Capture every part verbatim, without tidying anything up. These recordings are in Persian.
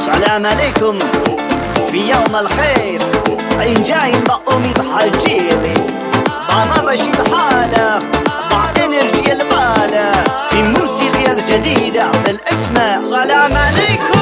سلام عليكم في يوم الخير. عين جاي بقوم يتحجيلي بابا بشيد حاله مع انرجي الباله في موسيقى الجديدة بالاسم سلام عليكم.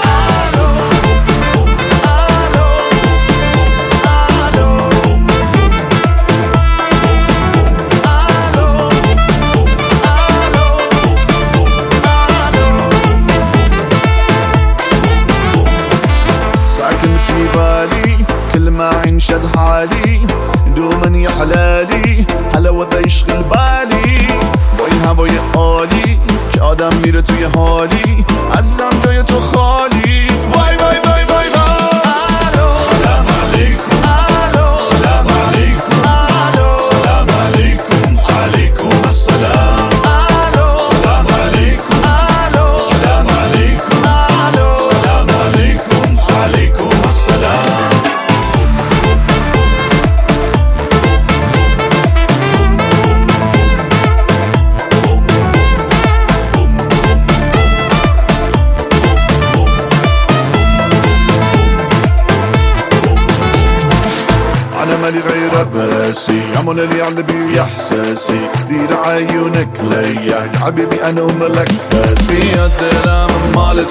كل ما ينشد حالي دوما يحلالي حلاوة يشغل بالي با این هوای عالی که آدم میره توی حالی عزیزم جای تو خالی. وای وای وای وای وای سلام علیکم سلام علیکم سلام علیکم علیکم السلام سلام علیکم سلام علیکم سلام علیکم علیکم السلام. أنا مالي غير براسي عمل اللي على بي إحساسي دير عيونك ليا يا حبيبي أنا وملك راسي الدرام مالت